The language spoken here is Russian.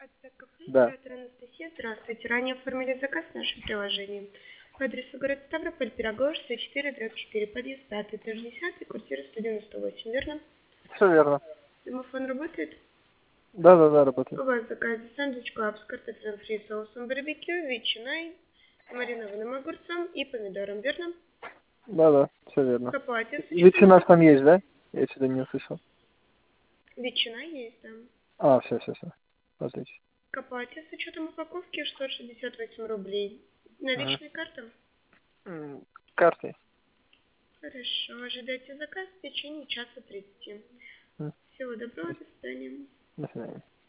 Да. Оператор Анастасия, здравствуйте. Ранее оформили заказ в нашем приложении. По адресу город Ставрополь, Пирогова, 64/4, подъезд 5, этаж 10, квартира 198, верно? Все верно. Домофон работает? Да, работает. У вас заказ сэндвич клаб с картофелем фри, соусом барбекю, ветчиной, маринованным огурцом и помидором, верно? Да, все верно. К оплате с учетом... Ветчина там есть, да? Я что-то не услышал. Ветчина есть, да. Все. Отлично. К оплате с учетом упаковки 168 рублей. Ага. Наличная карта? Картой. Хорошо, ожидайте заказ в течение часа 30. М. Всего доброго, до свидания. До свидания.